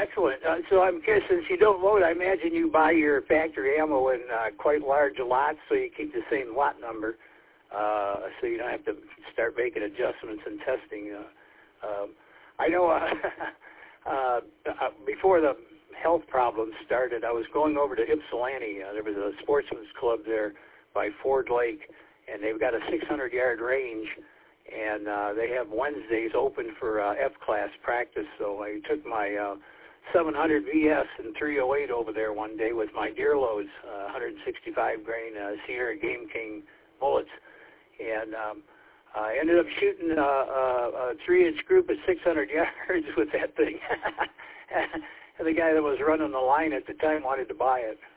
excellent. So I'm curious, since you don't load, I imagine you buy your factory ammo in quite large lots, so you keep the same lot number, so you don't have to start making adjustments and testing. I know before the health problems started, I was going over to Ypsilanti. There was a sportsman's club there by Ford Lake, and they've got a 600-yard range, and they have Wednesdays open for F-class practice. So I took my 700 VS and 308 over there one day with my deer loads, 165 grain Sierra Game King bullets, and I ended up shooting a 3-inch group at 600 yards with that thing. And the guy that was running the line at the time wanted to buy it.